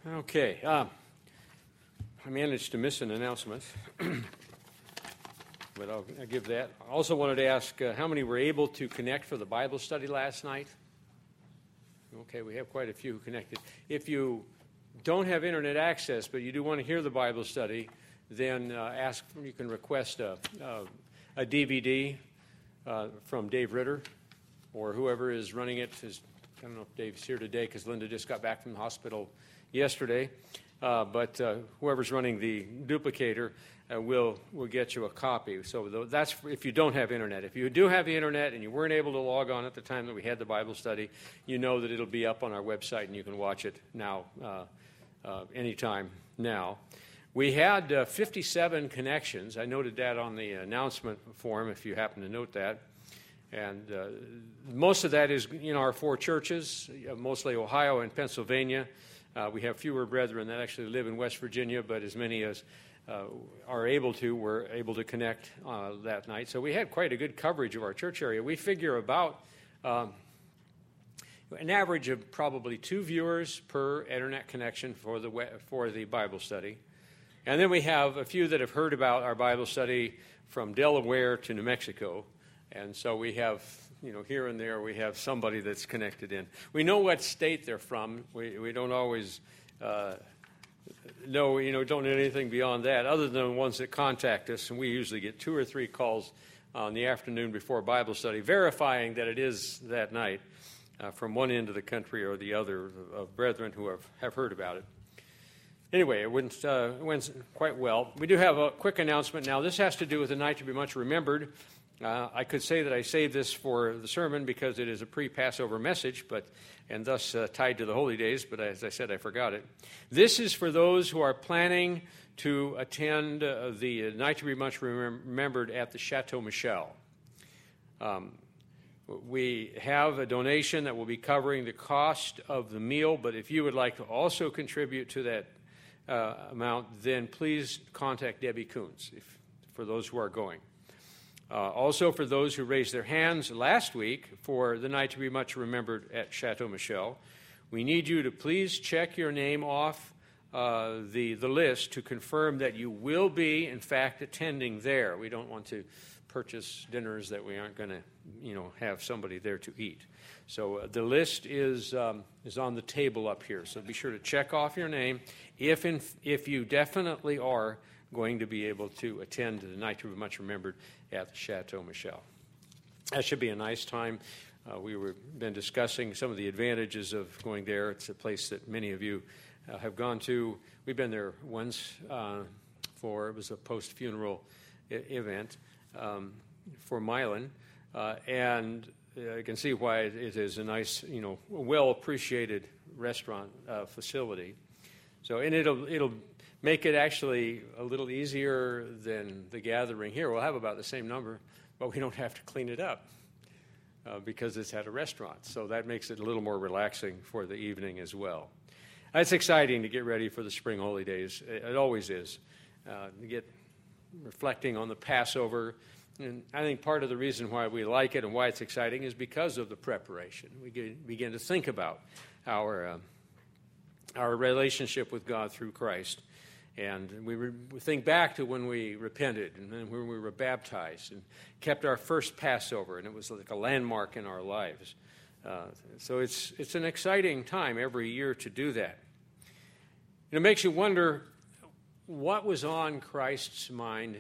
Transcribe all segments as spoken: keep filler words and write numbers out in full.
Okay, uh, I managed to miss an announcement, but I'll, I'll give that. I also wanted to ask uh, how many were able to connect for the Bible study last night? Okay, we have quite a few who connected. If you don't have internet access, but you do want to hear the Bible study, then uh, ask, you can request a, a, a D V D uh, from Dave Ritter, or whoever is running it. Is, I don't know if Dave's here today because Linda just got back from the hospital yesterday, uh, but uh, whoever's running the duplicator uh, will will get you a copy. So that's if you don't have internet. If you do have the internet and you weren't able to log on at the time that we had the Bible study, you know that it'll be up on our website and you can watch it now, uh, uh, anytime now. We had uh, fifty-seven connections. I noted that on the announcement form if you happen to note that. And uh, most of that is in our four churches, mostly Ohio and Pennsylvania. Uh, we have fewer brethren that actually live in West Virginia, but as many as uh, are able to were able to connect uh, that night. So we had quite a good coverage of our church area. We figure about um, an average of probably two viewers per internet connection for the for the Bible study. And then we have a few that have heard about our Bible study from Delaware to New Mexico. And so we have, you know, here and there we have somebody that's connected in. We know what state they're from. We we don't always uh, know, you know, don't know anything beyond that, other than the ones that contact us. And we usually get two or three calls on the afternoon before Bible study, verifying that it is that night uh, from one end of the country or the other of brethren who have, have heard about it. Anyway, it went, uh, it went quite well. We do have a quick announcement now. This has to do with the night to be much remembered. Uh, I could say that I saved this for the sermon because it is a pre-Passover message, but and thus uh, tied to the holy days, but as I said, I forgot it. This is for those who are planning to attend uh, the night to be much remembered at the Chateau Michel. Um, we have a donation that will be covering the cost of the meal, but if you would like to also contribute to that uh, amount, then please contact Debbie Coons if, for those who are going. Uh, also, for those who raised their hands last week for the night to be much remembered at Chateau Michel, we need you to please check your name off uh, the, the list to confirm that you will be, in fact, attending there. We don't want to purchase dinners that we aren't going to, you know, have somebody there to eat. So uh, the list is um, is on the table up here. So be sure to check off your name if in, if you definitely are going to be able to attend the night to be much remembered at the Chateau Michel. That should be a nice time. Uh, we were been discussing some of the advantages of going there. It's a place that many of you uh, have gone to. We've been there once uh, for, it was a post-funeral I- event um, for Milan, uh, and uh, you can see why it, it is a nice, you know, well-appreciated restaurant uh, facility. So, and it'll it'll make it actually a little easier than the gathering here. We'll have about the same number, but we don't have to clean it up uh, because it's at a restaurant. So that makes it a little more relaxing for the evening as well. It's exciting to get ready for the spring holy days. It always is. Uh, to get reflecting on the Passover. And I think part of the reason why we like it and why it's exciting is because of the preparation. We get, begin to think about our, uh, our relationship with God through Christ. And we, re- we think back to when we repented and then when we were baptized and kept our first Passover, and it was like a landmark in our lives. Uh, so it's it's an exciting time every year to do that. And it makes you wonder what was on Christ's mind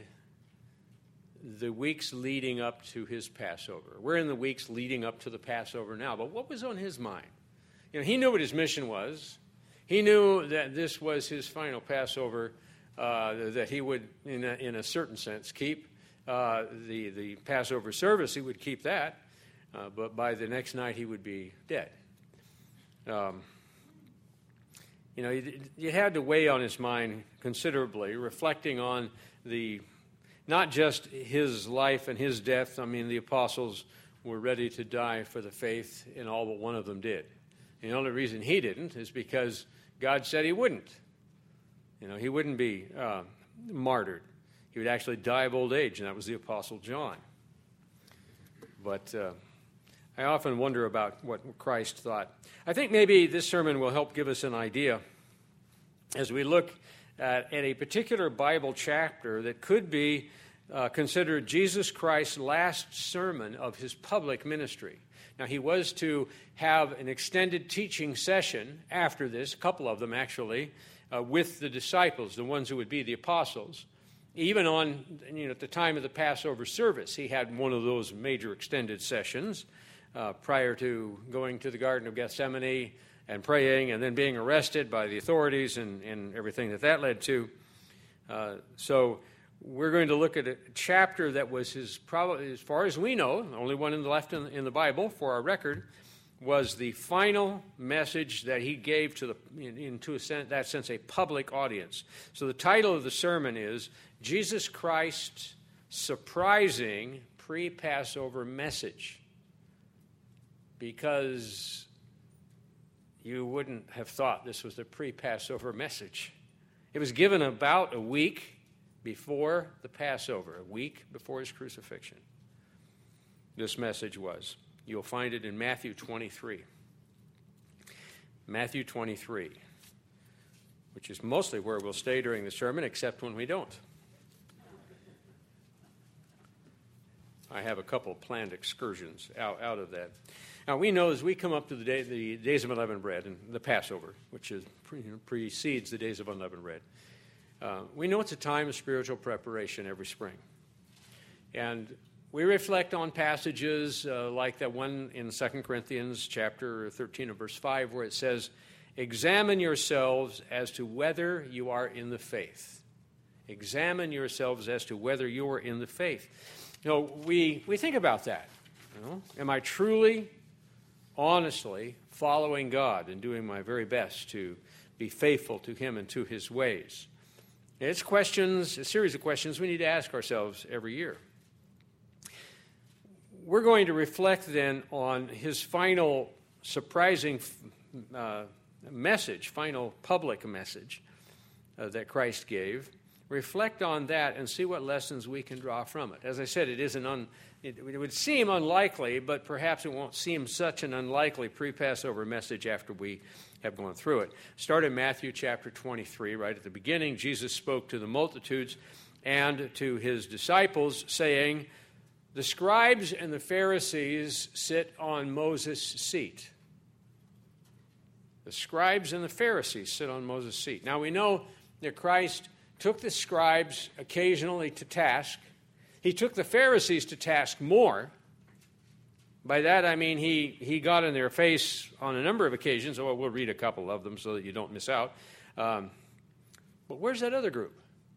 the weeks leading up to his Passover. We're in the weeks leading up to the Passover now, but what was on his mind? You know, he knew what his mission was. He knew that this was his final Passover, uh, that he would, in a, in a certain sense, keep uh, the, the Passover service. He would keep that, uh, but by the next night he would be dead. Um, you know, you, you had to weigh on his mind considerably, reflecting on the not just his life and his death. I mean, the apostles were ready to die for the faith, and all but one of them did. And the only reason he didn't is because God said he wouldn't. You know, he wouldn't be uh, martyred. He would actually die of old age, and that was the Apostle John. But uh, I often wonder about what Christ thought. I think maybe this sermon will help give us an idea as we look at, at a particular Bible chapter that could be uh, considered Jesus Christ's last sermon of his public ministry. Now, he was to have an extended teaching session after this, a couple of them actually, uh, with the disciples, the ones who would be the apostles. Even on, you know, at the time of the Passover service, he had one of those major extended sessions uh, prior to going to the Garden of Gethsemane and praying and then being arrested by the authorities and, and everything that that led to. Uh, so we're going to look at a chapter that was his, probably, as far as we know, the only one in the left in, in the Bible for our record, was the final message that he gave to the, in, in to a sense, that sense, a public audience. So the title of the sermon is Jesus Christ's Surprising Pre-Passover Message. Because you wouldn't have thought this was the pre-Passover message. It was given about a week before the Passover, a week before his crucifixion. This message was. You'll find it in Matthew twenty-three. Matthew twenty-three, which is mostly where we'll stay during the sermon, except when we don't. I have a couple planned excursions out, out of that. Now, we know as we come up to the, day, the days of unleavened bread and the Passover, which is, you know, precedes the days of unleavened bread, uh, we know it's a time of spiritual preparation every spring. And we reflect on passages uh, like that one in Second Corinthians chapter thirteen and verse five, where it says, "Examine yourselves as to whether you are in the faith." Examine yourselves as to whether you are in the faith. You know, we, we think about that. You know, am I truly, honestly following God and doing my very best to be faithful to him and to his ways? It's questions, a series of questions we need to ask ourselves every year. We're going to reflect then on his final surprising uh, message, final public message uh, that Christ gave. Reflect on that and see what lessons we can draw from it. As I said, it is an un, it, it would seem unlikely, but perhaps it won't seem such an unlikely pre-Passover message after we have gone through it. Start in Matthew chapter twenty-three, right at the beginning. Jesus spoke to the multitudes and to his disciples, saying, "The scribes and the Pharisees sit on Moses' seat." The scribes and the Pharisees sit on Moses' seat. Now we know that Christ took the scribes occasionally to task. He took the Pharisees to task more. By that I mean he, he got in their face on a number of occasions. Oh, we'll read a couple of them so that you don't miss out. Um, but where's that other group?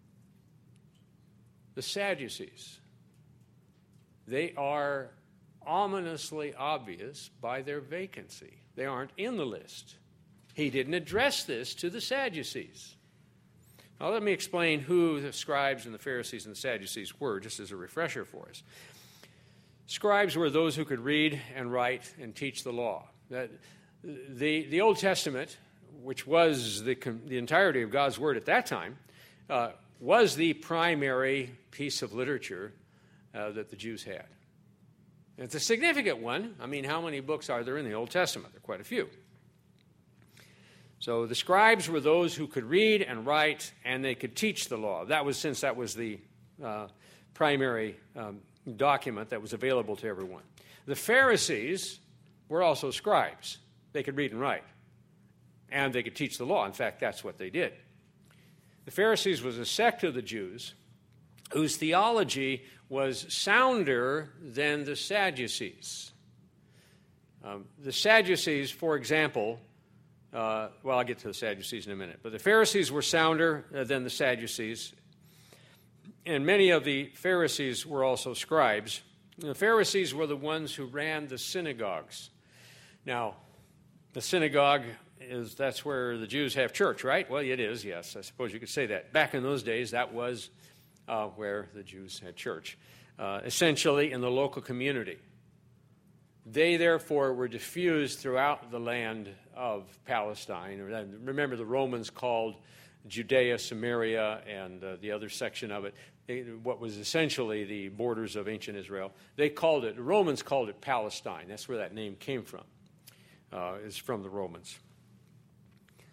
The Sadducees. They are ominously obvious by their vacancy. They aren't in the list. He didn't address this to the Sadducees. Now, let me explain who the scribes and the Pharisees and the Sadducees were, just as a refresher for us. Scribes were those who could read and write and teach the law. That, the, the Old Testament, which was the, the entirety of God's Word at that time, uh, was the primary piece of literature uh, that the Jews had. And it's a significant one. I mean, how many books are there in the Old Testament? There are quite a few. So the scribes were those who could read and write, and they could teach the law. That was since that was the uh, primary um, document that was available to everyone. The Pharisees were also scribes. They could read and write, and they could teach the law. In fact, that's what they did. The Pharisees was a sect of the Jews whose theology was sounder than the Sadducees. Um, the Sadducees, for example, Uh, well, I'll get to the Sadducees in a minute. But the Pharisees were sounder uh, than the Sadducees. And many of the Pharisees were also scribes. The Pharisees were the ones who ran the synagogues. Now, the synagogue is, that's where the Jews have church, right? Well, it is, yes. I suppose you could say that. Back in those days, that was uh, where the Jews had church, uh, essentially in the local community. They, therefore, were diffused throughout the land of Palestine. Remember, the Romans called Judea, Samaria, and uh, the other section of it, they, what was essentially the borders of ancient Israel. They called it, the Romans called it Palestine. That's where that name came from. Uh, it's from the Romans.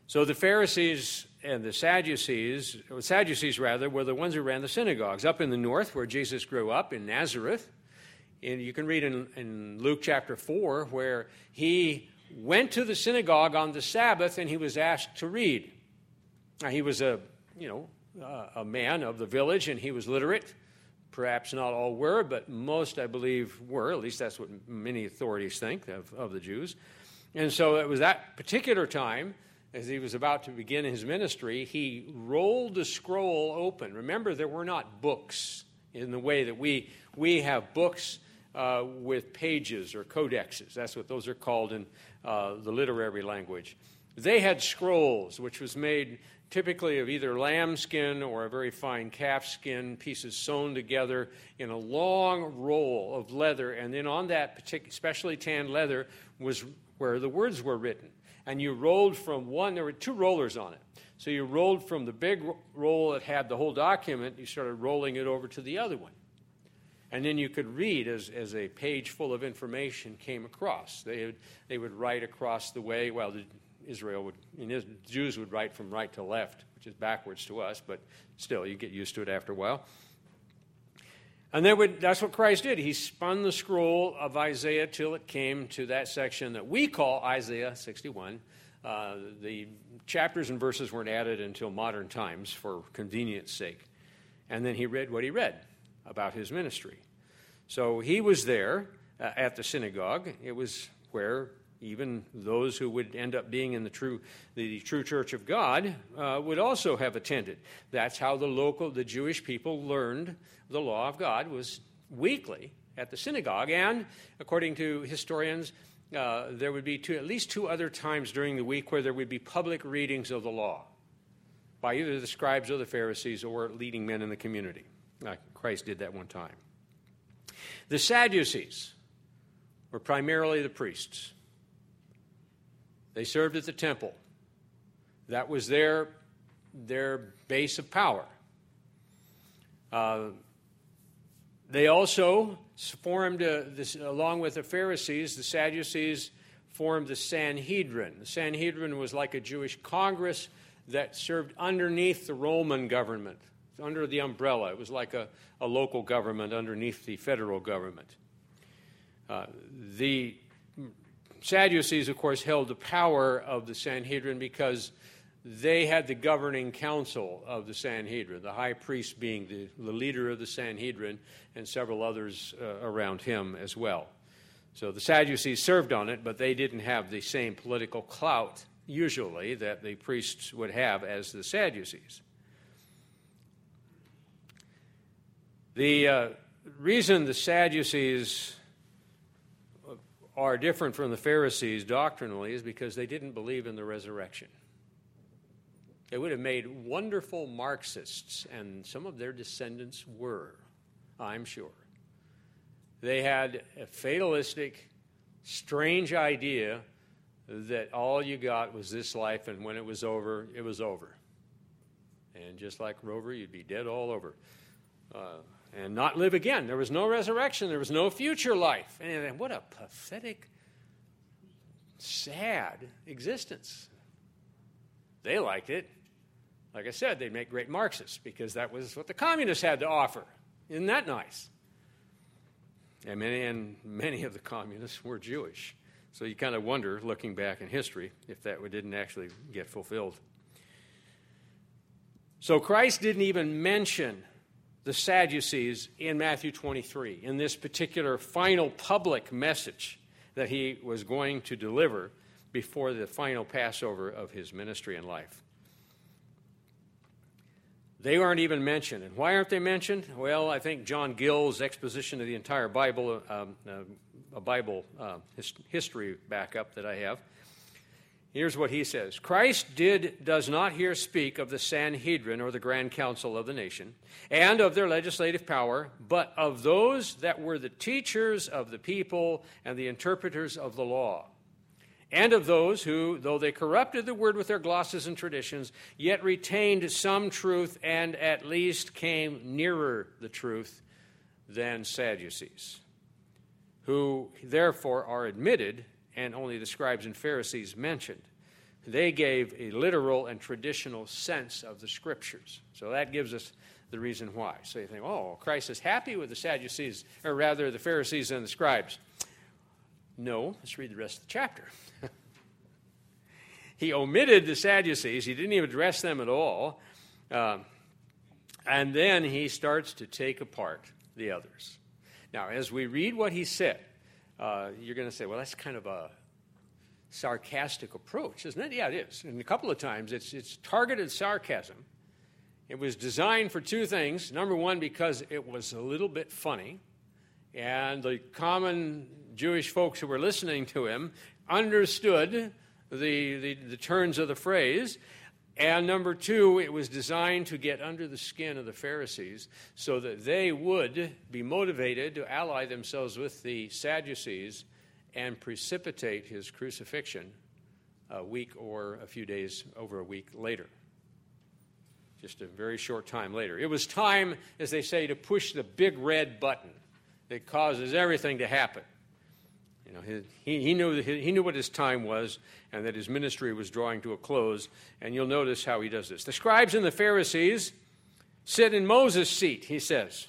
So the Pharisees and the Sadducees, or Sadducees rather, were the ones who ran the synagogues up in the north where Jesus grew up in Nazareth. And you can read in, in Luke chapter four where he went to the synagogue on the Sabbath and he was asked to read. Now, he was a, you know, uh, a man of the village and he was literate. Perhaps not all were, but most, I believe, were. At least that's what many authorities think of, of the Jews. And so it was that particular time, as he was about to begin his ministry, he rolled the scroll open. Remember, there were not books in the way that we, we have books uh, with pages or codexes. That's what those are called in uh, the literary language. They had scrolls, which was made typically of either lambskin or a very fine calf skin, pieces sewn together in a long roll of leather. And then on that particular, specially tanned leather was where the words were written. And you rolled from one, there were two rollers on it. So you rolled from the big roll that had the whole document, you started rolling it over to the other one. And then you could read as, as a page full of information came across. They would, they would write across the way, well, the Israel would, and the Jews would write from right to left, which is backwards to us, but still, you get used to it after a while. And they would, that's what Christ did. He spun the scroll of Isaiah till it came to that section that we call Isaiah sixty-one. Uh, the chapters and verses weren't added until modern times for convenience sake. And then he read what he read about his ministry. So he was there uh, at the synagogue. It was where even those who would end up being in the true, the true church of God uh, would also have attended. That's how the local, the Jewish people learned the law of God, was weekly at the synagogue. And according to historians, uh, there would be two, at least two other times during the week where there would be public readings of the law by either the scribes or the Pharisees or leading men in the community. Uh, Christ did that one time. The Sadducees were primarily the priests. They served at the temple. That was their, their base of power. Uh, they also formed, uh, this, along with the Pharisees, the Sadducees formed the Sanhedrin. The Sanhedrin was like a Jewish Congress that served underneath the Roman government, under the umbrella. It was like a, a local government underneath the federal government. Uh, the Sadducees, of course, held the power of the Sanhedrin because they had the governing council of the Sanhedrin, the high priest being the, the leader of the Sanhedrin and several others uh, around him as well. So the Sadducees served on it, but they didn't have the same political clout, usually, that the priests would have as the Sadducees. The uh, reason the Sadducees are different from the Pharisees doctrinally is because they didn't believe in the resurrection. They would have made wonderful Marxists, and some of their descendants were, I'm sure. They had a fatalistic, strange idea that all you got was this life, and when it was over, it was over. And just like Rover, you'd be dead all over. Uh, and not live again. There was no resurrection. There was no future life. And what a pathetic, sad existence. They liked it. Like I said, they'd make great Marxists because that was what the communists had to offer. Isn't that nice? And many, and many of the communists were Jewish. So you kind of wonder, looking back in history, if that didn't actually get fulfilled. So Christ didn't even mention the Sadducees in Matthew twenty-three, in this particular final public message that he was going to deliver before the final Passover of his ministry and life. They aren't even mentioned. And why aren't they mentioned? Well, I think John Gill's exposition of the entire Bible, um, uh, a Bible uh, his, history backup that I have, here's what he says. Christ did, does not here speak of the Sanhedrin or the Grand Council of the nation and of their legislative power, but of those that were the teachers of the people and the interpreters of the law, and of those who, though they corrupted the word with their glosses and traditions, yet retained some truth and at least came nearer the truth than Sadducees, who therefore are admitted, and only the scribes and Pharisees mentioned, they gave a literal and traditional sense of the Scriptures. So that gives us the reason why. So you think, oh, Christ is happy with the Sadducees, or rather the Pharisees and the scribes. No, let's read the rest of the chapter. He omitted the Sadducees. He didn't even address them at all. Uh, and then he starts to take apart the others. Now, as we read what he said, uh, you're going to say, well, that's kind of a sarcastic approach, isn't it? Yeah, it is. And a couple of times it's, it's targeted sarcasm. It was designed for two things. Number one, because it was a little bit funny, and the common Jewish folks who were listening to him understood the, the, the turns of the phrase. And number two, it was designed to get under the skin of the Pharisees so that they would be motivated to ally themselves with the Sadducees and precipitate his crucifixion a week or a few days over a week later. Just a very short time later. It was time, as they say, to push the big red button that causes everything to happen. You know, his, he, he, knew, he knew what his time was and that his ministry was drawing to a close. And you'll notice how he does this. The scribes and the Pharisees sit in Moses' seat, he says.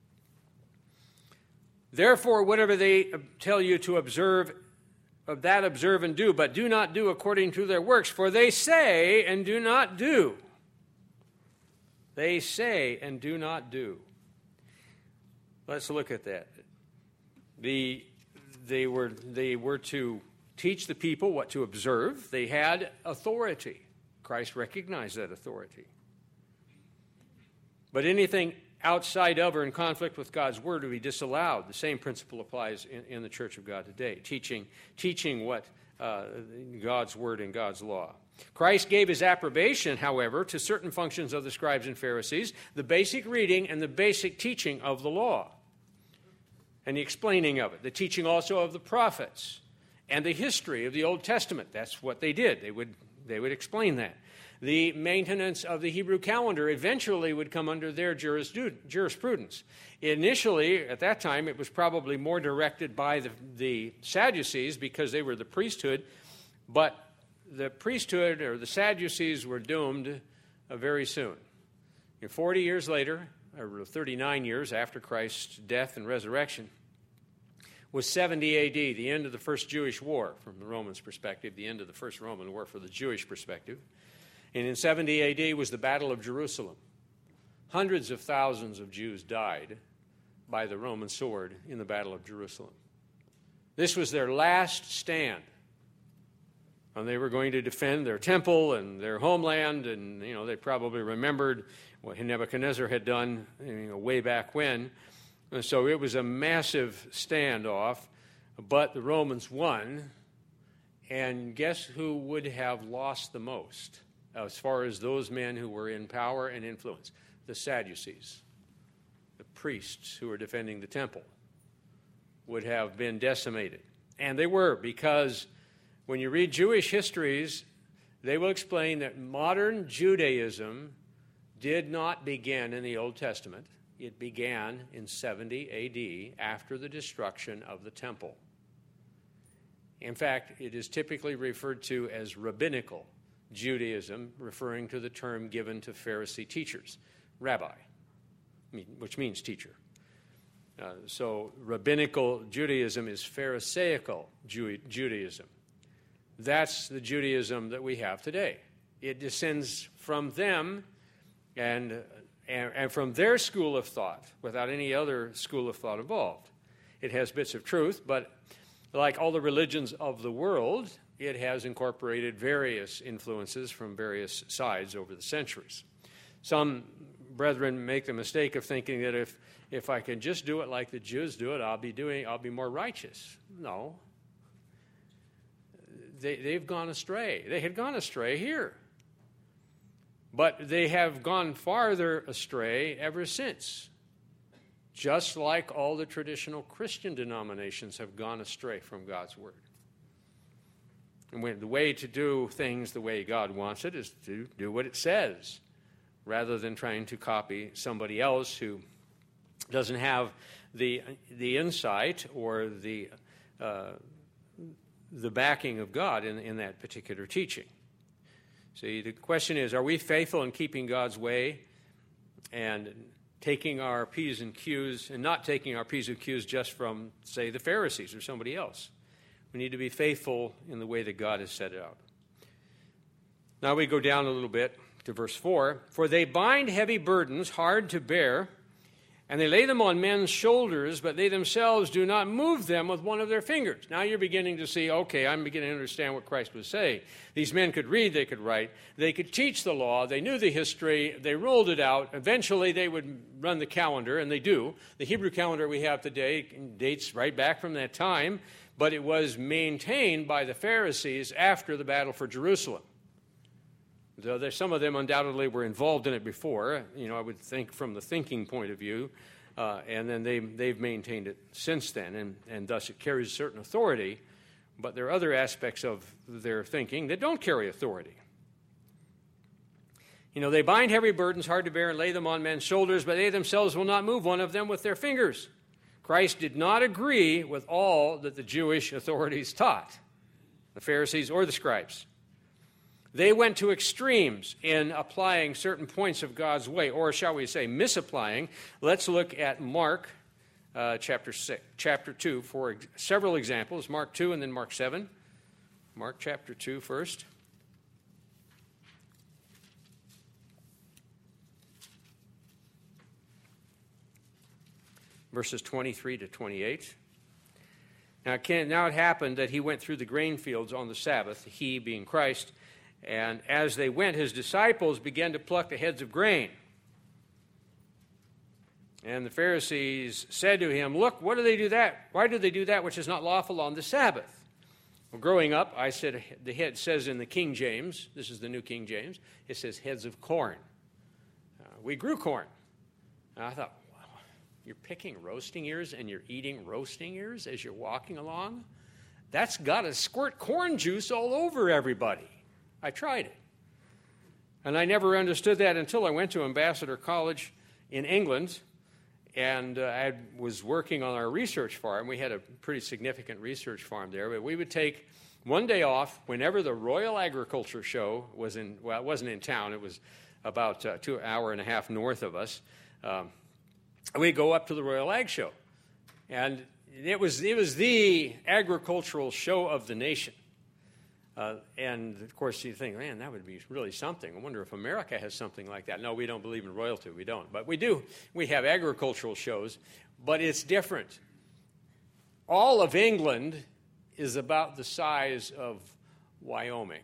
Therefore, whatever they tell you to observe, of that observe and do, but do not do according to their works, for they say and do not do. They say and do not do. Let's look at that. The, they, were, they were to teach the people what to observe. They had authority. Christ recognized that authority. But anything outside of or in conflict with God's word would be disallowed. The same principle applies in, in the Church of God today, teaching, teaching what uh, God's word and God's law. Christ gave his approbation, however, to certain functions of the scribes and Pharisees, the basic reading and the basic teaching of the law, and the explaining of it, the teaching also of the prophets, and the history of the Old Testament. That's what they did. They would, they would explain that. The maintenance of the Hebrew calendar eventually would come under their jurisprudence. Initially, at that time, it was probably more directed by the, the Sadducees because they were the priesthood, but the priesthood or the Sadducees were doomed uh, very soon. And forty years later, or thirty-nine years after Christ's death and resurrection, was seventy A D, the end of the first Jewish war from the Romans' perspective, the end of the first Roman war from the Jewish perspective. And in seventy A D was the Battle of Jerusalem. Hundreds of thousands of Jews died by the Roman sword in the Battle of Jerusalem. This was their last stand. And they were going to defend their temple and their homeland, and you know they probably remembered what Nebuchadnezzar had done you know, way back when. And so it was a massive standoff, but the Romans won. And guess who would have lost the most as far as those men who were in power and influence? The Sadducees, the priests who were defending the temple, would have been decimated. And they were, because when you read Jewish histories, they will explain that modern Judaism did not begin in the Old Testament. It began in seventy A D after the destruction of the temple. In fact, it is typically referred to as rabbinical Judaism, referring to the term given to Pharisee teachers, rabbi, which means teacher. Uh, so rabbinical Judaism is Pharisaical Jew- Judaism. That's the Judaism that we have today. It descends from them and, and, and from their school of thought without any other school of thought involved. It has bits of truth, but like all the religions of the world, it has incorporated various influences from various sides over the centuries. Some brethren make the mistake of thinking that if, if I can just do it like the Jews do it, I'll be doing, I'll be more righteous. No. They, they've gone astray. They had gone astray here. But they have gone farther astray ever since. Just like all the traditional Christian denominations have gone astray from God's word. And when, the way to do things the way God wants it is to do what it says, rather than trying to copy somebody else who doesn't have the, the insight or the... Uh, the backing of God in, in that particular teaching. See, the question is, are we faithful in keeping God's way and taking our P's and Q's, and not taking our P's and Q's just from, say, the Pharisees or somebody else? We need to be faithful in the way that God has set it out. Now we go down a little bit to verse four. For they bind heavy burdens hard to bear, and they lay them on men's shoulders, but they themselves do not move them with one of their fingers. Now you're beginning to see, okay, I'm beginning to understand what Christ was saying. These men could read, they could write, they could teach the law, they knew the history, they rolled it out. Eventually they would run the calendar, and they do. The Hebrew calendar we have today dates right back from that time, but it was maintained by the Pharisees after the battle for Jerusalem. So there's, some of them undoubtedly were involved in it before, you know, I would think from the thinking point of view, uh, and then they, they've maintained it since then, and, and thus it carries a certain authority, but there are other aspects of their thinking that don't carry authority. You know, they bind heavy burdens hard to bear and lay them on men's shoulders, but they themselves will not move one of them with their fingers. Christ did not agree with all that the Jewish authorities taught, the Pharisees or the scribes. They went to extremes in applying certain points of God's way, or shall we say misapplying. Let's look at Mark uh, chapter six, chapter two for ex- several examples. Mark two and then Mark seven. Mark chapter two first. Verses twenty-three to twenty-eight. Now it, can, now it happened that he went through the grain fields on the Sabbath, he being Christ, and as they went, his disciples began to pluck the heads of grain. And the Pharisees said to him, "Look, what do they do that? Why do they do that which is not lawful on the Sabbath?" Well, growing up, I said, the head says in the King James, this is the New King James, it says heads of corn. Uh, we grew corn. And I thought, wow, you're picking roasting ears and you're eating roasting ears as you're walking along? That's got to squirt corn juice all over everybody. I tried it. And I never understood that until I went to Ambassador College in England, and uh, I was working on our research farm. We had a pretty significant research farm there, but we would take one day off whenever the Royal Agriculture Show was in, well, it wasn't in town. It was about uh, two hour and a half north of us. Um, we'd go up to the Royal Ag Show. And it was, it was the agricultural show of the nation. Uh, and, of course, you think, man, that would be really something. I wonder if America has something like that. No, we don't believe in royalty. We don't. But we do. We have agricultural shows, but it's different. All of England is about the size of Wyoming.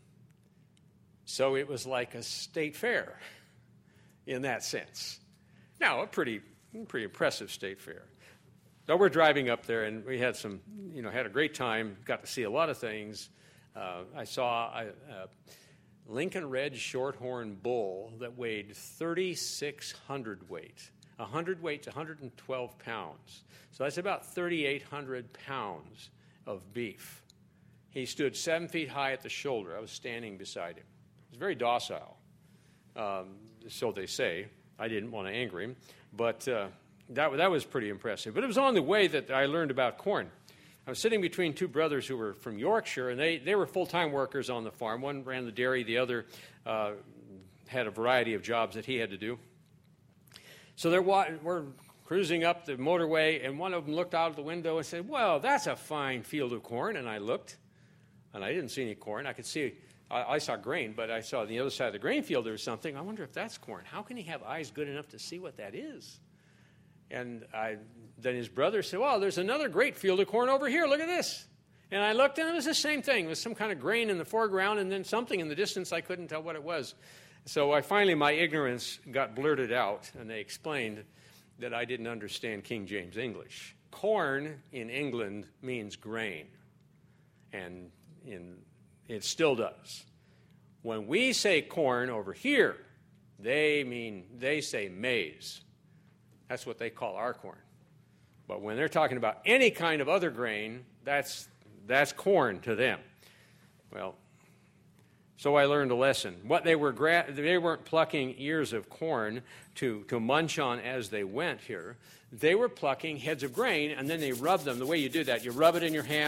So it was like a state fair in that sense. Now, a pretty, pretty impressive state fair. So we're driving up there, and we had some, you know, had a great time, got to see a lot of things. Uh, I saw a, a Lincoln Red Shorthorn bull that weighed thirty-six hundredweight. A hundredweight's one hundred twelve pounds. So that's about thirty-eight hundred pounds of beef. He stood seven feet high at the shoulder. I was standing beside him. He was very docile, um, so they say. I didn't want to anger him, but uh, that, that was pretty impressive. But it was on the way that I learned about corn. I was sitting between two brothers who were from Yorkshire, and they, they were full-time workers on the farm. One ran the dairy, the other uh, had a variety of jobs that he had to do. So they're, we're cruising up the motorway, and one of them looked out of the window and said, "Well, that's a fine field of corn." And I looked, and I didn't see any corn. I could see, I, I saw grain, but I saw on the other side of the grain field there was something. I wonder if that's corn. How can he have eyes good enough to see what that is? And I, then his brother said, "Well, there's another great field of corn over here. Look at this." And I looked, and it was the same thing. It was some kind of grain in the foreground, and then something in the distance. I couldn't tell what it was. So I finally, my ignorance got blurted out, and they explained that I didn't understand King James English. Corn in England means grain, and in, it still does. When we say corn over here, they mean, they say maize. That's what they call our corn. But when they're talking about any kind of other grain, that's that's corn to them. Well, so I learned a lesson. What they were gra- they weren't plucking ears of corn to, to munch on as they went here. They were plucking heads of grain, and then they rubbed them. The way you do that, you rub it in your hand,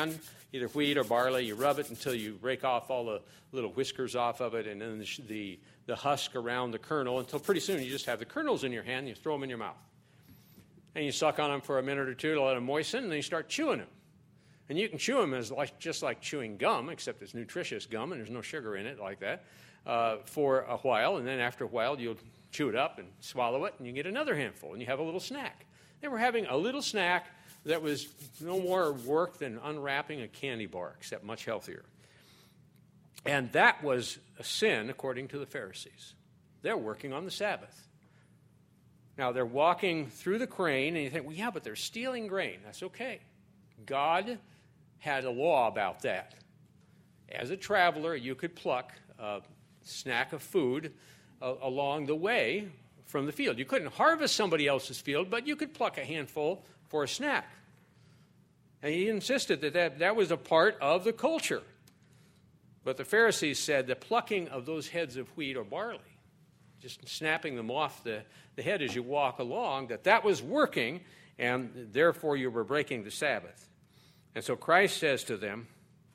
either wheat or barley. You rub it until you break off all the little whiskers off of it, and then the, the, the husk around the kernel, until pretty soon you just have the kernels in your hand, and you throw them in your mouth. And you suck on them for a minute or two to let them moisten, and then you start chewing them. And you can chew them as like, just like chewing gum, except it's nutritious gum, and there's no sugar in it like that, uh, for a while. And then after a while, you'll chew it up and swallow it, and you get another handful, and you have a little snack. They were having a little snack that was no more work than unwrapping a candy bar, except much healthier. And that was a sin, according to the Pharisees. They're working on the Sabbath. Now, they're walking through the grain, and you think, well, yeah, but they're stealing grain. That's okay. God had a law about that. As a traveler, you could pluck a snack of food uh, along the way from the field. You couldn't harvest somebody else's field, but you could pluck a handful for a snack. And he insisted that that, that was a part of the culture. But the Pharisees said the plucking of those heads of wheat or barley, just snapping them off the, the head as you walk along, that that was working, and therefore you were breaking the Sabbath. And so Christ says to them,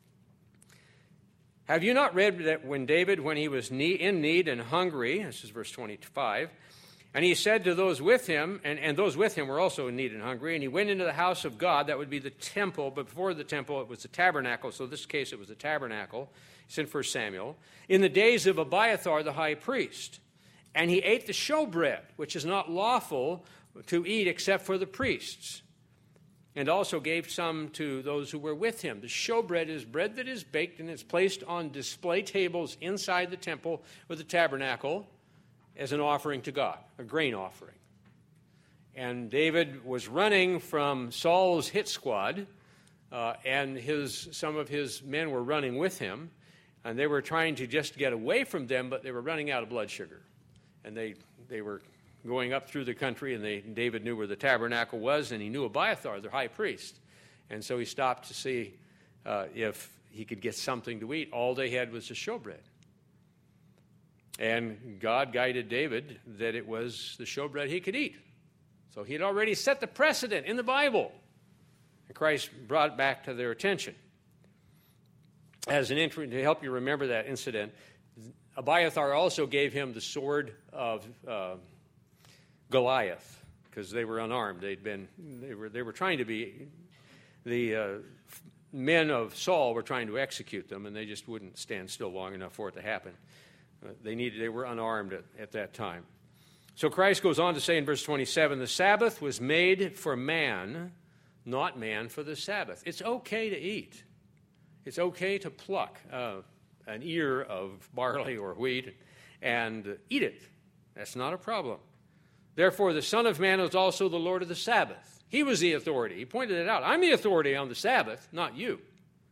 have you not read that when David, when he was in need and hungry, this is verse twenty-five, and he said to those with him, and, and those with him were also in need and hungry, and he went into the house of God, that would be the temple, but before the temple it was the tabernacle, so in this case it was the tabernacle, it's in First Samuel, in the days of Abiathar the high priest. And he ate the showbread, which is not lawful to eat except for the priests, and also gave some to those who were with him. The showbread is bread that is baked, and it's placed on display tables inside the temple or the tabernacle as an offering to God, a grain offering. And David was running from Saul's hit squad, uh, and his some of his men were running with him, and they were trying to just get away from them, but they were running out of blood sugar. And they, they were going up through the country, and they, David knew where the tabernacle was, and he knew Abiathar, the high priest. And so he stopped to see uh, if he could get something to eat. All they had was the showbread. And God guided David that it was the showbread he could eat. So he had already set the precedent in the Bible. And Christ brought it back to their attention. As an intro, to help you remember that incident, Abiathar also gave him the sword of uh, Goliath, because they were unarmed. They'd been they were they were trying to be the uh, men of Saul were trying to execute them, and they just wouldn't stand still long enough for it to happen. Uh, they needed they were unarmed at, at that time. So Christ goes on to say in verse twenty-seven, the Sabbath was made for man, not man for the Sabbath. It's okay to eat. It's okay to pluck uh, an ear of barley or wheat and eat it. That's not a problem. Therefore, the Son of Man is also the Lord of the Sabbath. He was the authority. He pointed it out. I'm the authority on the Sabbath, not you.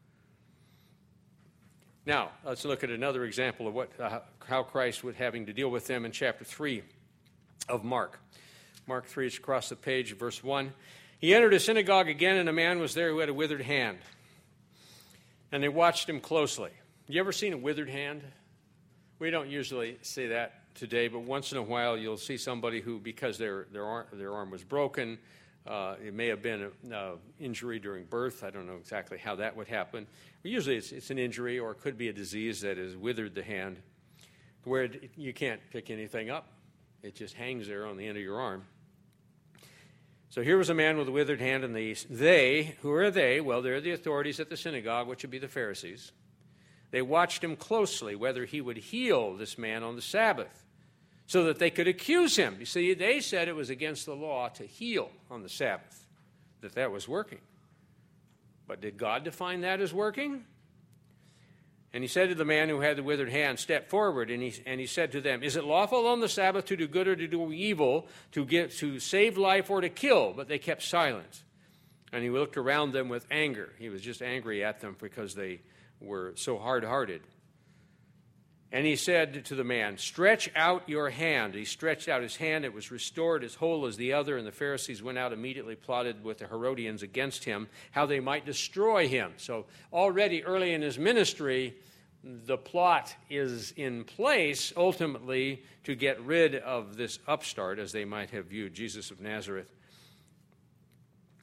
Now, let's look at another example of what uh, how Christ was having to deal with them in chapter three of Mark. Mark three is across the page, verse one. He entered a synagogue again, and a man was there who had a withered hand. And they watched him closely. You ever seen a withered hand? We don't usually say that today, but once in a while you'll see somebody who, because their their arm, their arm was broken, uh, it may have been an uh, injury during birth. I don't know exactly how that would happen. But usually it's, it's an injury, or it could be a disease that has withered the hand, where it, you can't pick anything up. It just hangs there on the end of your arm. So here was a man with a withered hand, and they, they, who are they? Well, they're the authorities at the synagogue, which would be the Pharisees. They watched him closely, whether he would heal this man on the Sabbath, so that they could accuse him. You see, they said it was against the law to heal on the Sabbath, that that was working. But did God define that as working? And he said to the man who had the withered hand, step forward, and he, and he said to them, is it lawful on the Sabbath to do good or to do evil, to, get, to save life or to kill? But they kept silent. And he looked around them with anger. He was just angry at them because they were so hard-hearted. And he said to the man, stretch out your hand. He stretched out his hand. It was restored as whole as the other. And the Pharisees went out immediately, plotted with the Herodians against him, how they might destroy him. So already early in his ministry, the plot is in place ultimately to get rid of this upstart, as they might have viewed Jesus of Nazareth.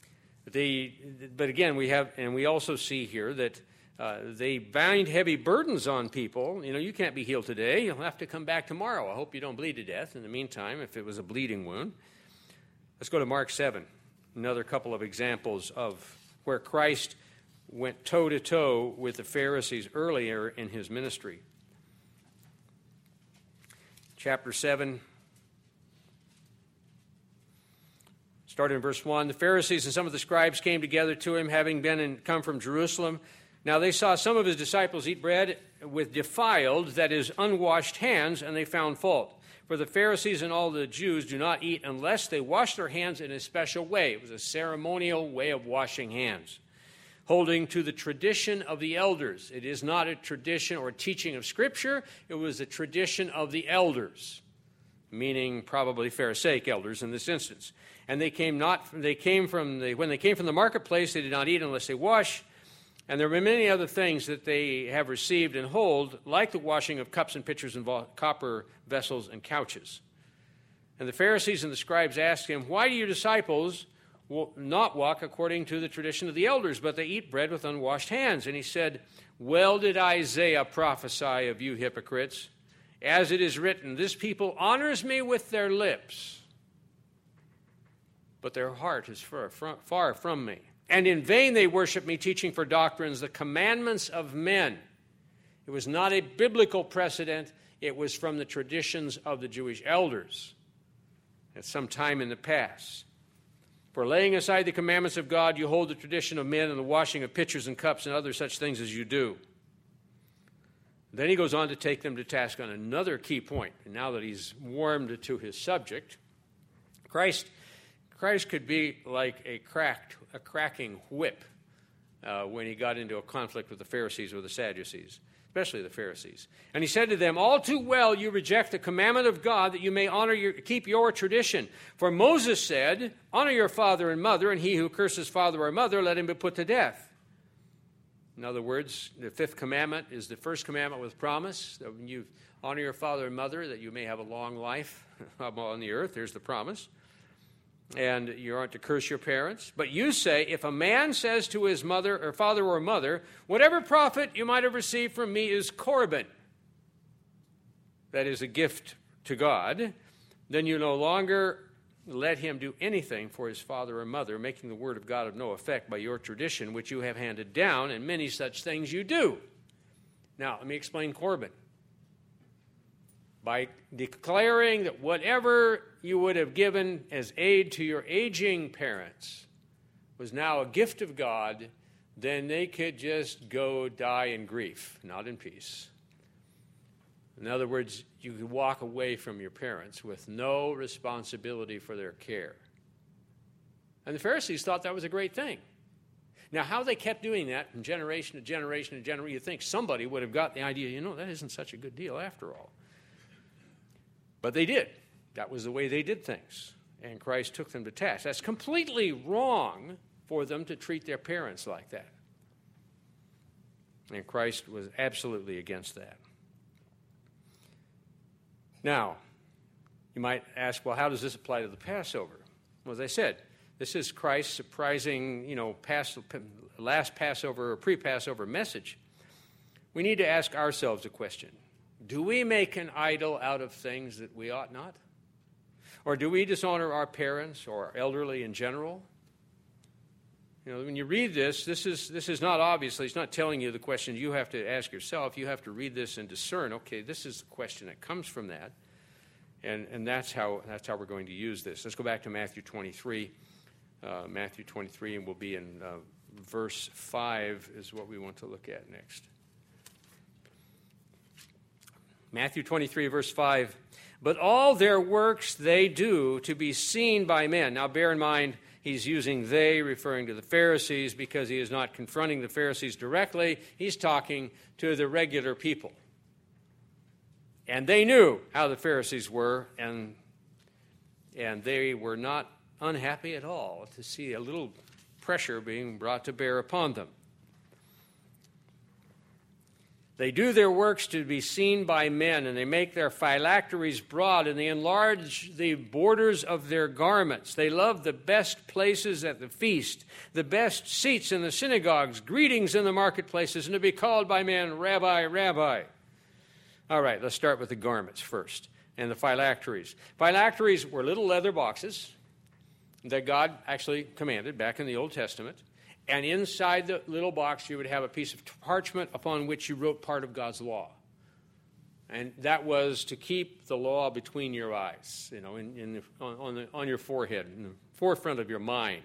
They, but again, we have, and we also see here that uh, they bind heavy burdens on people. You know, you can't be healed today. You'll have to come back tomorrow. I hope you don't bleed to death in the meantime, if it was a bleeding wound. Let's go to Mark seven, another couple of examples of where Christ went toe-to-toe with the Pharisees earlier in his ministry. Chapter seven, starting in verse one, the Pharisees and some of the scribes came together to him, having been and come from Jerusalem. Now they saw some of his disciples eat bread with defiled, that is, unwashed hands, and they found fault. For the Pharisees and all the Jews do not eat unless they wash their hands in a special way. It was a ceremonial way of washing hands, holding to the tradition of the elders. It is not a tradition or teaching of Scripture. It was a tradition of the elders, meaning probably Pharisaic elders in this instance. And they came not. They came from the when they came from the marketplace. They did not eat unless they wash. And there were many other things that they have received and hold, like the washing of cups and pitchers and vo- copper vessels and couches. And the Pharisees and the scribes asked him, "Why do your disciples not walk according to the tradition of the elders, but they eat bread with unwashed hands?" And he said, "Well did Isaiah prophesy of you hypocrites, as it is written, this people honors me with their lips, but their heart is far, far from me. And in vain they worship me, teaching for doctrines the commandments of men." It was not a biblical precedent. It was from the traditions of the Jewish elders at some time in the past. "For laying aside the commandments of God, you hold the tradition of men and the washing of pitchers and cups and other such things as you do." Then he goes on to take them to task on another key point. And now that he's warmed to his subject, Christ Christ could be like a cracked, a cracking whip uh, when he got into a conflict with the Pharisees or the Sadducees, especially the Pharisees. And he said to them, "All too well you reject the commandment of God that you may honor your, keep your tradition. For Moses said, 'Honor your father and mother, and he who curses father or mother, let him be put to death.'" In other words, the fifth commandment is the first commandment with promise, that when you honor your father and mother, that you may have a long life on the earth. There's the promise. And you aren't to curse your parents. But you say, if a man says to his mother or father or mother, "Whatever profit you might have received from me is Corban," that is a gift to God, then you no longer let him do anything for his father or mother, making the word of God of no effect by your tradition, which you have handed down, and many such things you do. Now, let me explain Corban. By declaring that whatever you would have given as aid to your aging parents was now a gift of God, then they could just go die in grief, not in peace. In other words, you could walk away from your parents with no responsibility for their care. And the Pharisees thought that was a great thing. Now, how they kept doing that from generation to generation to generation, you think somebody would have got the idea, you know, that isn't such a good deal after all. But they did. That was the way they did things. And Christ took them to task. That's completely wrong for them to treat their parents like that. And Christ was absolutely against that. Now, you might ask, well, how does this apply to the Passover? Well, as I said, this is Christ's surprising, you know, past, last Passover or pre-Passover message. We need to ask ourselves a question. Do we make an idol out of things that we ought not? Or do we dishonor our parents or elderly in general? You know, when you read this, this is this is not obviously, it's not telling you the question you have to ask yourself. You have to read this and discern, okay, this is the question that comes from that. And and that's how that's how we're going to use this. Let's go back to Matthew twenty-three. Uh, Matthew twenty-three, and we'll be in uh, verse five is what we want to look at next. Matthew twenty-three, verse five. "But all their works they do to be seen by men." Now bear in mind, he's using "they," referring to the Pharisees, because he is not confronting the Pharisees directly. He's talking to the regular people. And they knew how the Pharisees were, and, and they were not unhappy at all to see a little pressure being brought to bear upon them. They do their works to be seen by men, and they make their phylacteries broad, and they enlarge the borders of their garments. They love the best places at the feast, the best seats in the synagogues, greetings in the marketplaces, and to be called by men, Rabbi, Rabbi. All right, let's start with the garments first, and the phylacteries. Phylacteries were little leather boxes that God actually commanded back in the Old Testament. And inside the little box, you would have a piece of parchment upon which you wrote part of God's law. And that was to keep the law between your eyes, you know, in, in the, on, on, the, on your forehead, in the forefront of your mind.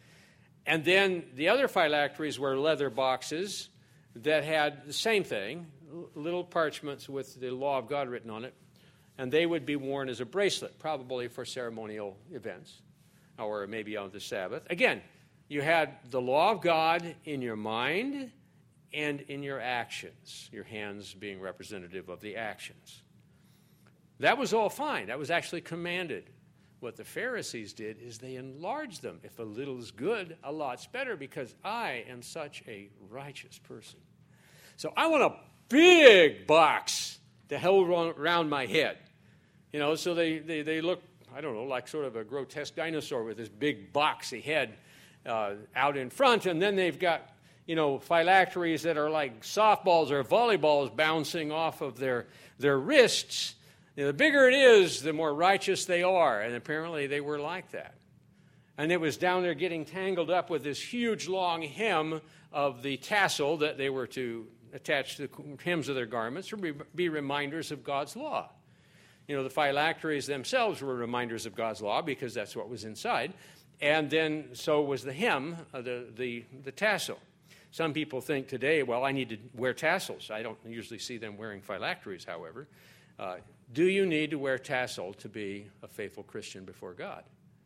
And then the other phylacteries were leather boxes that had the same thing, little parchments with the law of God written on it. And they would be worn as a bracelet, probably for ceremonial events, or maybe on the Sabbath. Again, you had the law of God in your mind and in your actions, your hands being representative of the actions. That was all fine. That was actually commanded. What the Pharisees did is they enlarged them. If a little is good, a lot's better, because I am such a righteous person. So I want a big box to hold around my head. You know, so they, they, they look, I don't know, like sort of a grotesque dinosaur with this big boxy head Uh, out in front, and then they've got, you know, phylacteries that are like softballs or volleyballs bouncing off of their, their wrists. You know, the bigger it is, the more righteous they are, and apparently they were like that. And it was down there getting tangled up with this huge long hem of the tassel that they were to attach to the hems of their garments to be reminders of God's law. You know, the phylacteries themselves were reminders of God's law because that's what was inside. And then so was the hem, uh, the, the, the tassel. Some people think today, well, I need to wear tassels. I don't usually see them wearing phylacteries, however. Uh, do you need to wear tassel to be a faithful Christian before God?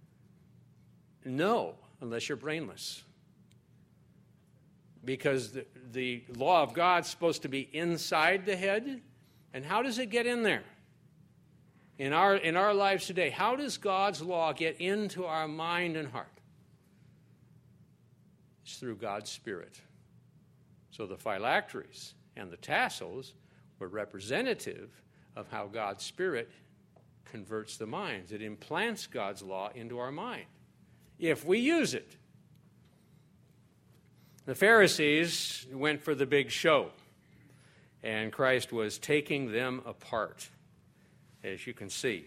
No, unless you're brainless. Because the, the law of God's supposed to be inside the head. And how does it get in there? In our, in our lives today, how does God's law get into our mind and heart? It's through God's Spirit. So the phylacteries and the tassels were representative of how God's Spirit converts the minds. It implants God's law into our mind, if we use it. The Pharisees went for the big show, and Christ was taking them apart, as you can see.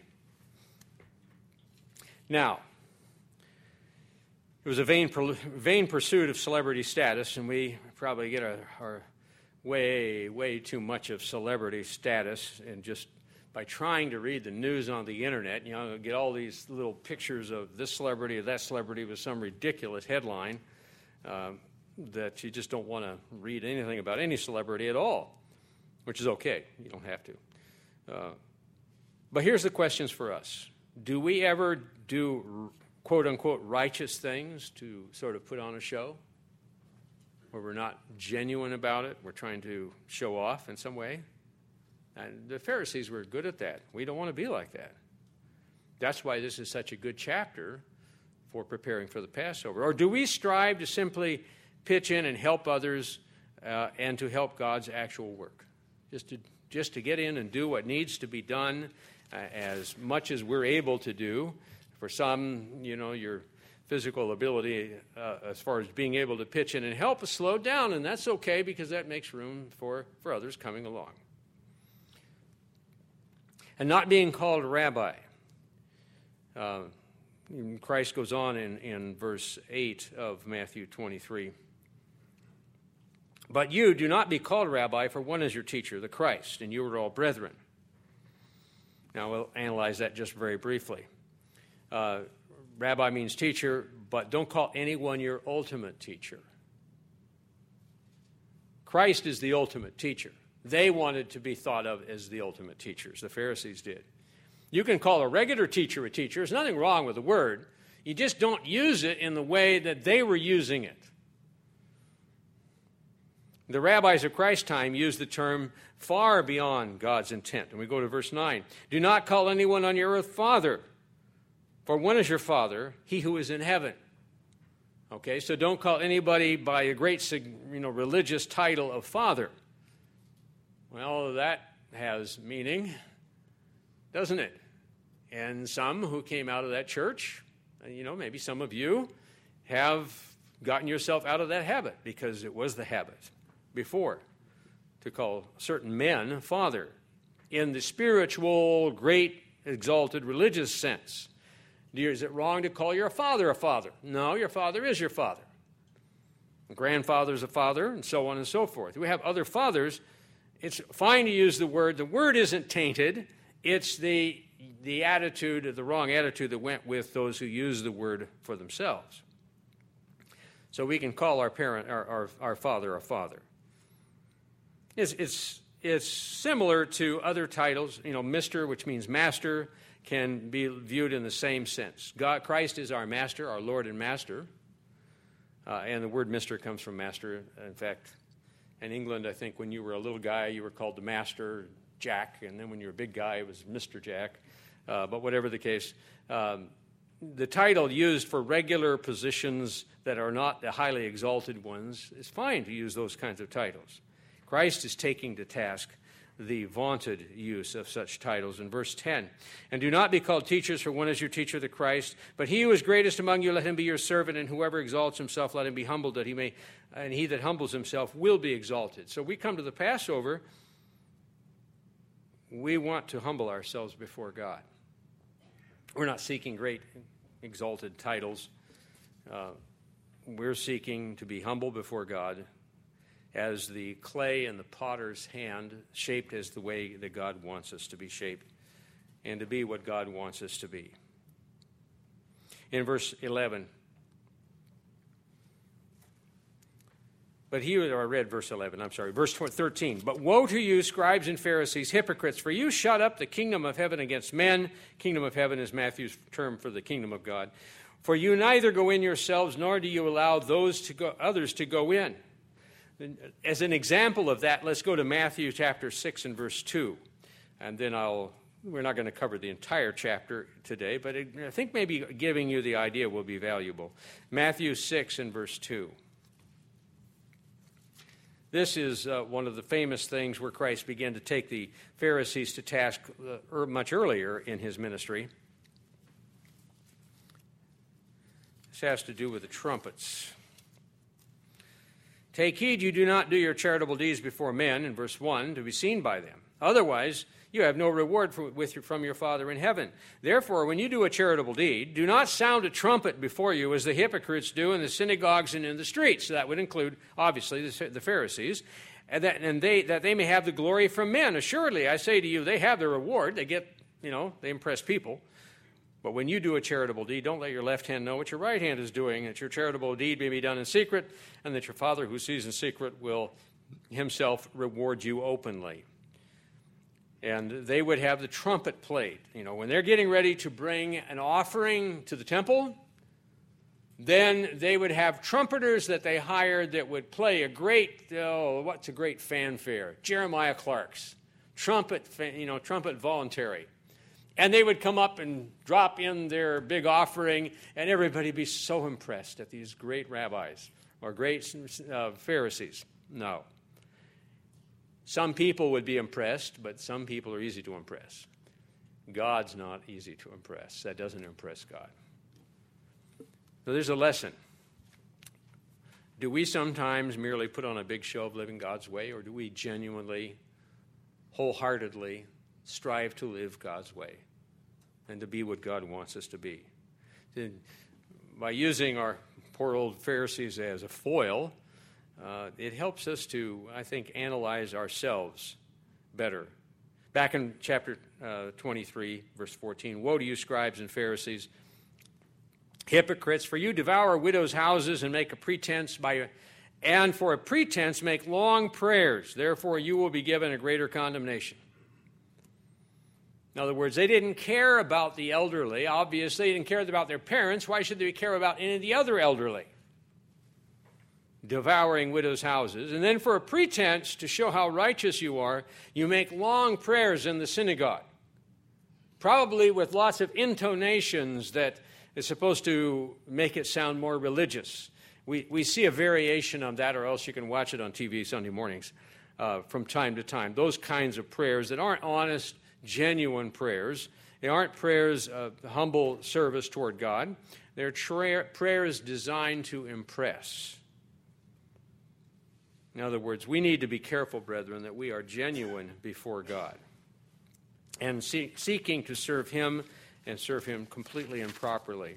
Now, it was a vain, vain pursuit of celebrity status, and we probably get our, our way, way too much of celebrity status, and just by trying to read the news on the internet, you know, get all these little pictures of this celebrity or that celebrity with some ridiculous headline uh, that you just don't want to read anything about any celebrity at all, which is okay. You don't have to. Uh, But here's the questions for us. Do we ever do, quote-unquote, righteous things to sort of put on a show? Where we're not genuine about it? We're trying to show off in some way? And the Pharisees were good at that. We don't want to be like that. That's why this is such a good chapter for preparing for the Passover. Or do we strive to simply pitch in and help others uh, and to help God's actual work? Just to, just to get in and do what needs to be done, Uh, as much as we're able to do. For some, you know, your physical ability uh, as far as being able to pitch in and help us slow down, and that's okay because that makes room for, for others coming along. And not being called rabbi. Uh, Christ goes on in, in verse eight of Matthew twenty-three. But you do not be called rabbi, for one is your teacher, the Christ, and you are all brethren. Now, we'll analyze that just very briefly. Uh, rabbi means teacher, but don't call anyone your ultimate teacher. Christ is the ultimate teacher. They wanted to be thought of as the ultimate teachers. The Pharisees did. You can call a regular teacher a teacher. There's nothing wrong with the word. You just don't use it in the way that they were using it. The rabbis of Christ's time used the term far beyond God's intent. And we go to verse nine. Do not call anyone on your earth father, for one is your Father, he who is in heaven. Okay, so don't call anybody by a great, you know, religious title of father. Well, that has meaning, doesn't it? And some who came out of that church, you know, maybe some of you have gotten yourself out of that habit because it was the habit before to call certain men father in the spiritual, great, exalted religious sense. Is it wrong to call your father a father? No, your father is your father. A grandfather is a father, and so on and so forth. We have other fathers. It's fine to use the word. The word isn't tainted. It's the, the attitude, the wrong attitude that went with those who use the word for themselves. So we can call our parent, our, our, our father, a father. It's, it's, it's similar to other titles. You know, Mister, which means master, can be viewed in the same sense. God, Christ is our master, our Lord and master. Uh, and the word Mister comes from master. In fact, in England, I think when you were a little guy, you were called the master, Jack. And then when you were a big guy, it was Mister Jack. Uh, but whatever the case, um, the title used for regular positions that are not the highly exalted ones, it's fine to use those kinds of titles. Christ is taking to task the vaunted use of such titles in verse ten. And do not be called teachers, for one is your teacher, the Christ. But he who is greatest among you, let him be your servant, and whoever exalts himself, let him be humbled, that he may, and he that humbles himself will be exalted. So we come to the Passover, we want to humble ourselves before God. We're not seeking great exalted titles. Uh, we're seeking to be humble before God as the clay in the potter's hand, shaped as the way that God wants us to be shaped, and to be what God wants us to be. In verse eleven, but he, or I read verse eleven, I'm sorry, verse thirteen. But woe to you, scribes and Pharisees, hypocrites, for you shut up the kingdom of heaven against men. Kingdom of heaven is Matthew's term for the kingdom of God. For you neither go in yourselves, nor do you allow those to go, others to go in. As an example of that, let's go to Matthew chapter six and verse two. And then I'll, we're not going to cover the entire chapter today, but it, I think maybe giving you the idea will be valuable. Matthew six and verse two. This is uh, one of the famous things where Christ began to take the Pharisees to task uh, much earlier in his ministry. This has to do with the trumpets. Take heed you do not do your charitable deeds before men, in verse one, to be seen by them. Otherwise, you have no reward for, with your, from your Father in heaven. Therefore, when you do a charitable deed, do not sound a trumpet before you as the hypocrites do in the synagogues and in the streets. So that would include, obviously, the, the Pharisees, and, that, and they, that they may have the glory from men. Assuredly, I say to you, they have their reward. They get, you know, they impress people. But when you do a charitable deed, don't let your left hand know what your right hand is doing, that your charitable deed may be done in secret, and that your Father who sees in secret will himself reward you openly. And they would have the trumpet played. You know, when they're getting ready to bring an offering to the temple, then they would have trumpeters that they hired that would play a great, oh, what's a great fanfare? Jeremiah Clark's trumpet, you know, trumpet voluntary. And they would come up and drop in their big offering, and everybody would be so impressed at these great rabbis or great uh, Pharisees. No. Some people would be impressed, but some people are easy to impress. God's not easy to impress. That doesn't impress God. So there's a lesson. Do we sometimes merely put on a big show of living God's way, or do we genuinely, wholeheartedly strive to live God's way and to be what God wants us to be? By using our poor old Pharisees as a foil, uh, it helps us to, I think, analyze ourselves better. Back in chapter uh, twenty-three, verse fourteen, woe to you, scribes and Pharisees, hypocrites, for you devour widows' houses and make a pretense by, and for a pretense make long prayers. Therefore, you will be given a greater condemnation. In other words, they didn't care about the elderly. Obviously, they didn't care about their parents. Why should they care about any of the other elderly? Devouring widows' houses. And then for a pretense to show how righteous you are, you make long prayers in the synagogue, probably with lots of intonations that is supposed to make it sound more religious. We, we see a variation of that, or else you can watch it on T V Sunday mornings. uh, from time to time. Those kinds of prayers that aren't honest, genuine prayers. They aren't prayers of humble service toward God. They're tra- prayers designed to impress. In other words, we need to be careful, brethren, that we are genuine before God and see- seeking to serve Him and serve Him completely and properly.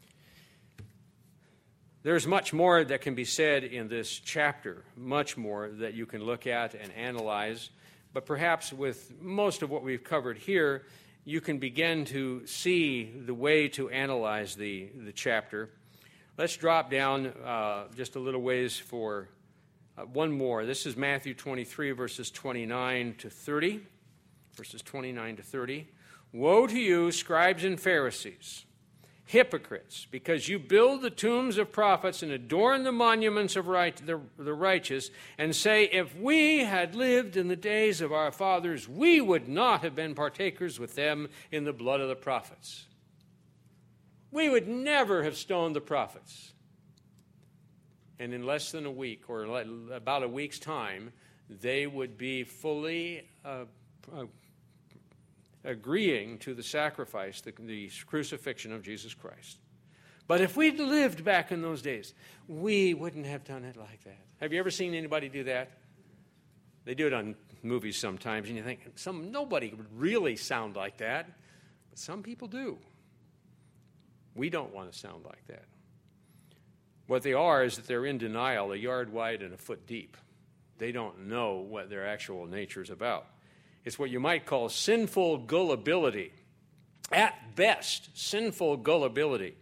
There's much more that can be said in this chapter, much more that you can look at and analyze, but perhaps with most of what we've covered here, you can begin to see the way to analyze the, the chapter. Let's drop down uh, just a little ways for uh, one more. This is Matthew twenty-three, verses twenty-nine to thirty. Verses twenty-nine to thirty. Woe to you, scribes and Pharisees, hypocrites, because you build the tombs of prophets and adorn the monuments of right, the, the righteous, and say, if we had lived in the days of our fathers, we would not have been partakers with them in the blood of the prophets. We would never have stoned the prophets. And in less than a week, or about a week's time, they would be fully uh, uh, agreeing to the sacrifice, the, the crucifixion of Jesus Christ. But if we'd lived back in those days, we wouldn't have done it like that. Have you ever seen anybody do that? They do it on movies sometimes, and you think, some nobody would really sound like that. But some people do. We don't want to sound like that. What they are is that they're in denial, a yard wide and a foot deep. They don't know what their actual nature is about. It's what you might call sinful gullibility. At best, sinful gullibility.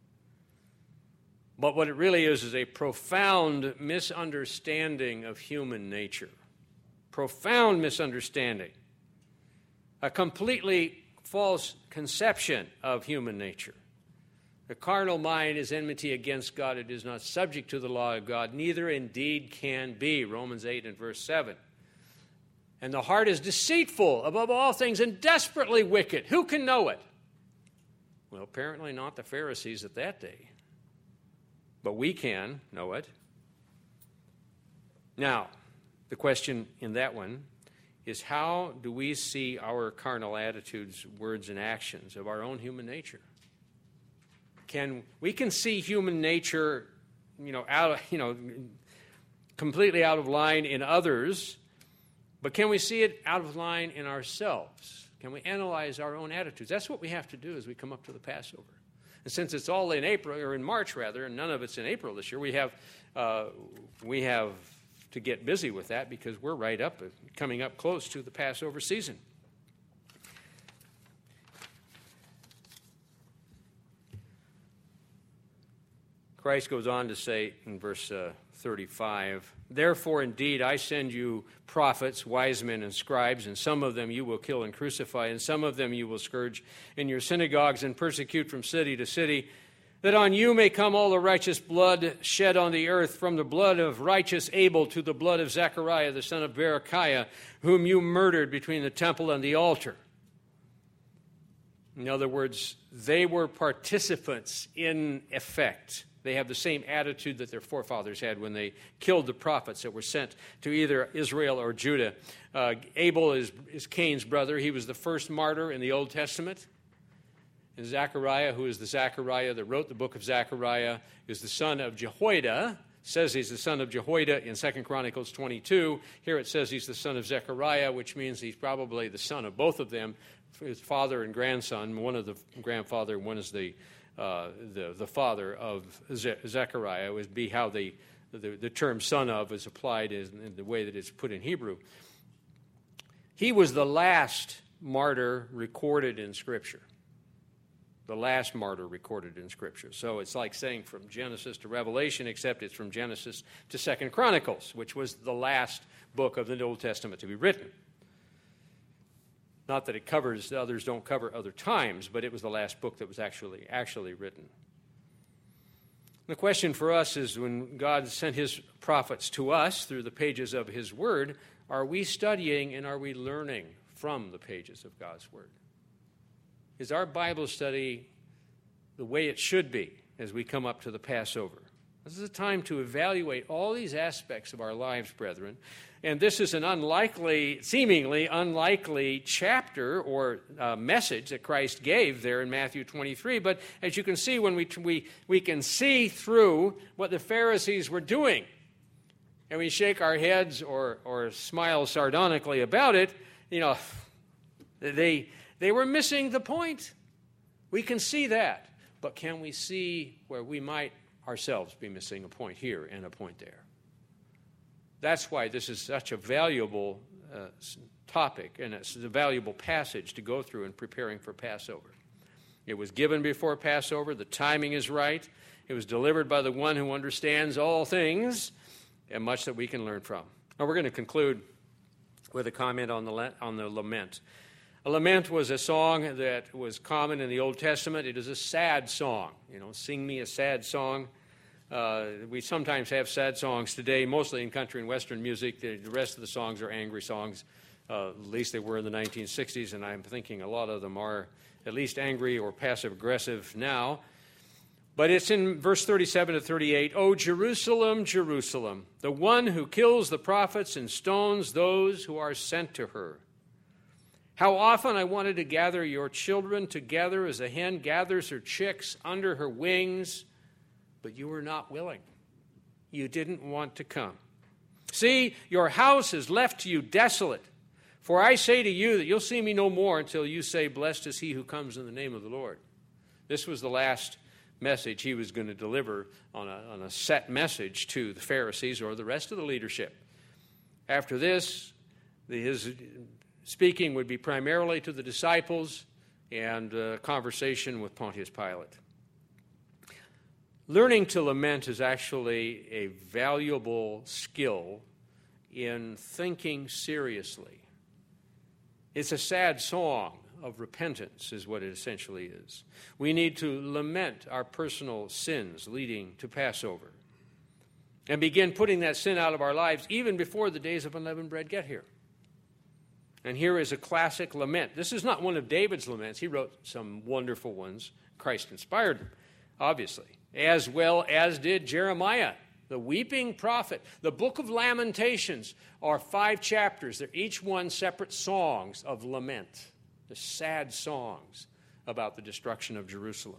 But what it really is is a profound misunderstanding of human nature. Profound misunderstanding. A completely false conception of human nature. The carnal mind is enmity against God. It is not subject to the law of God, neither indeed can be. Romans eight and verse seven. And the heart is deceitful above all things and desperately wicked. Who can know it? Well, apparently not the Pharisees at that day. But we can know it. Now, the question in that one is, how do we see our carnal attitudes, words, and actions of our own human nature? Can we can see human nature, you know, out of, you know, completely out of line in others, but can we see it out of line in ourselves? Can we analyze our own attitudes? That's what we have to do as we come up to the Passover. And since it's all in April, or in March rather, and none of it's in April this year, we have uh, we have to get busy with that because we're right up, coming up close to the Passover season. Christ goes on to say in verse uh, thirty-five, therefore indeed I send you prophets, wise men, and scribes, and some of them you will kill and crucify, and some of them you will scourge in your synagogues and persecute from city to city, that on you may come all the righteous blood shed on the earth, from the blood of righteous Abel to the blood of Zechariah, the son of Berechiah, whom you murdered between the temple and the altar. In other words, they were participants in effect. They have the same attitude that their forefathers had when they killed the prophets that were sent to either Israel or Judah. Uh, Abel is, is Cain's brother. He was the first martyr in the Old Testament. And Zechariah, who is the Zechariah that wrote the book of Zechariah, is the son of Jehoiada. Says he's the son of Jehoiada in Second Chronicles twenty-two. Here it says he's the son of Zechariah, which means he's probably the son of both of them, his father and grandson. One of the grandfather, one is the Uh, the, the father of Ze- Zechariah. Would be how the, the, the term son of is applied in, in the way that it's put in Hebrew. He was the last martyr recorded in Scripture. The last martyr recorded in Scripture. So it's like saying from Genesis to Revelation, except it's from Genesis to Second Chronicles, which was the last book of the Old Testament to be written. Not that it covers, the others don't cover other times, but it was the last book that was actually actually written. The question for us is, when God sent his prophets to us through the pages of his word, are we studying and are we learning from the pages of God's word? Is our Bible study the way it should be as we come up to the Passover? This is a time to evaluate all these aspects of our lives, brethren. And this is an unlikely, seemingly unlikely chapter or uh, message that Christ gave there in Matthew twenty-three. But as you can see, when we, we, we can see through what the Pharisees were doing, and we shake our heads or, or smile sardonically about it, you know, they, they were missing the point. We can see that. But can we see where we might ourselves be missing a point here and a point there? That's why this is such a valuable uh, topic, and it's a valuable passage to go through in preparing for Passover. It was given before Passover. The timing is right. It was delivered by the one who understands all things, and much that we can learn from. Now we're going to conclude with a comment on the on the lament. A lament was a song that was common in the Old Testament. It is a sad song. You know, sing me a sad song. Uh, we sometimes have sad songs today, mostly in country and Western music. The, the rest of the songs are angry songs. Uh, at least they were in the nineteen sixties, and I'm thinking a lot of them are at least angry or passive-aggressive now. But it's in verse thirty-seven to thirty-eight. "O Jerusalem, Jerusalem, the one who kills the prophets and stones those who are sent to her. How often I wanted to gather your children together as a hen gathers her chicks under her wings, but you were not willing. You didn't want to come. See, your house is left to you desolate. For I say to you that you'll see me no more until you say, 'Blessed is he who comes in the name of the Lord.'" This was the last message he was going to deliver on a, on a set message to the Pharisees or the rest of the leadership. After this, the, his speaking would be primarily to the disciples and uh, conversation with Pontius Pilate. Learning to lament is actually a valuable skill in thinking seriously. It's a sad song of repentance is what it essentially is. We need to lament our personal sins leading to Passover and begin putting that sin out of our lives even before the days of unleavened bread get here. And here is a classic lament. This is not one of David's laments. He wrote some wonderful ones. Christ inspired them, obviously, as well as did Jeremiah, the weeping prophet. The book of Lamentations are five chapters. They're each one separate songs of lament, the sad songs about the destruction of Jerusalem.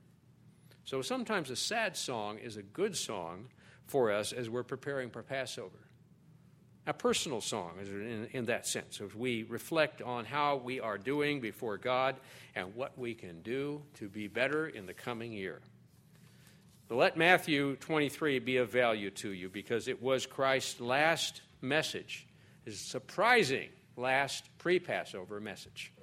So sometimes a sad song is a good song for us as we're preparing for Passover. A personal song in, in that sense, as we reflect on how we are doing before God and what we can do to be better in the coming year. But let Matthew twenty-three be of value to you because it was Christ's last message, his surprising last pre-Passover message.